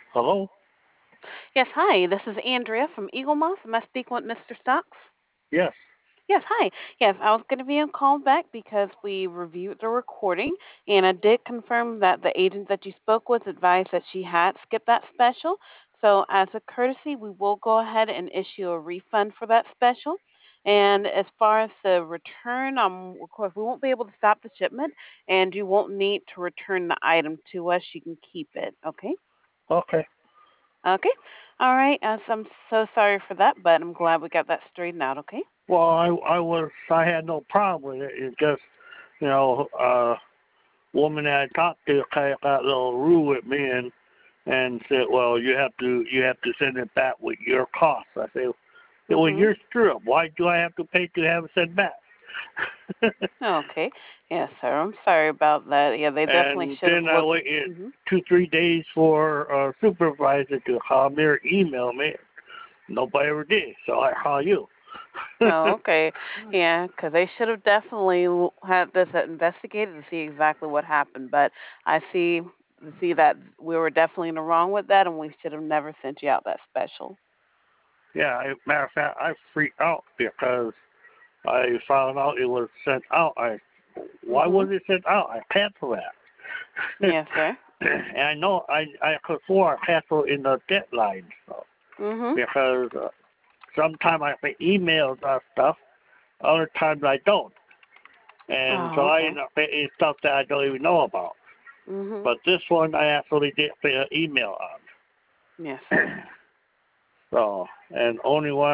Hello? Yes, hi. This is Andrea from Eagle Moss. Am I speaking with Mr. Stocks? Yes. Yes, hi. Yes, I was going to be a call back because we reviewed the recording, and I did confirm that the agent that you spoke with advised that she had skipped that special. So, as a courtesy, we will go ahead and issue a refund for that special. And as far as the return, of course, we won't be able to stop the shipment, and you won't need to return the item to us. You can keep it. Okay? Okay. Okay. All right. I'm so sorry for that, but I'm glad we got that straightened out. Okay. Well, I had no problem with it. It just, woman that I talked to kind of got a little rude with me and said, well, you have to send it back with your cost. I say, well, Mhm. you're screw up. Why do I have to pay to have it sent back? Okay. Yes, sir. I'm sorry about that. Yeah, they definitely And should have then I looked. waited Mhm. 2, 3 days for a supervisor to call me or email me. Nobody ever did, so I call you. Oh, okay. Yeah, because they should have definitely had this investigated to see exactly what happened. But I see that we were definitely in the wrong with that, and we should have never sent you out that special. Yeah, matter of fact, I freaked out because I found out it was sent out. Why was Mhm. it sent out? I canceled that. Yes, sir. And I know I could afford I canceled in the deadline, so Mhm. because sometimes I get emails or stuff, other times I don't, and so Oh, I okay. end up getting stuff that I don't even know about. Mhm. But this one I actually did put an email Yes, on. sir. So, and only one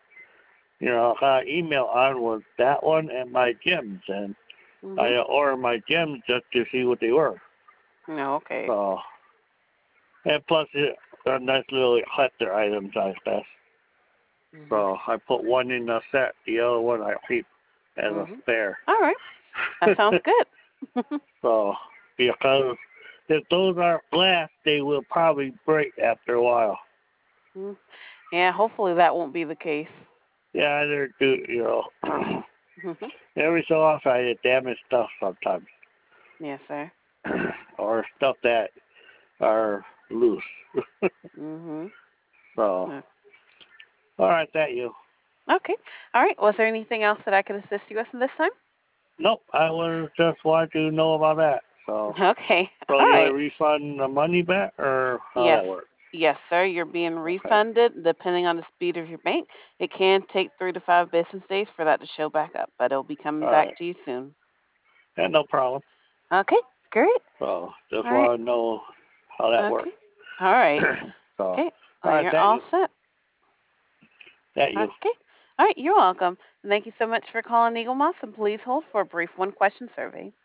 I got email on was that one and my gems, and I Mhm. ordered my gems just to see what they were. No, okay. So, and plus they're nice little collector items, I guess. Mhm. So I put one in the set, the other one I keep as a Mhm. spare. All right. That sounds good. So, because if those are glass, they will probably break after a while. Mm. Yeah, hopefully that won't be the case. Yeah, they're do. Mhm. Every so often I get damaged stuff sometimes, Yes, sir. or stuff that are loose. Mhm. So, Uh, all right, that you. Okay. All right. Was there anything else that I could assist you with this time? Nope, I was just wanted to know about that. So, Okay. so All you will right. refund the money back, or how Yes. that works? Yes, sir. You're being Okay, refunded depending on the speed of your bank. It can take 3 to 5 business days for that to show back up, but it'll be coming all back right, to you soon. yeah, no problem. Okay. Great. So, just All right. want to know how that works. Okay. All right. So, Okay. all Well, right, you're all set. that you. Okay. All right. You're welcome. Thank you so much for calling Eagle Moss, and please hold for a brief one-question survey.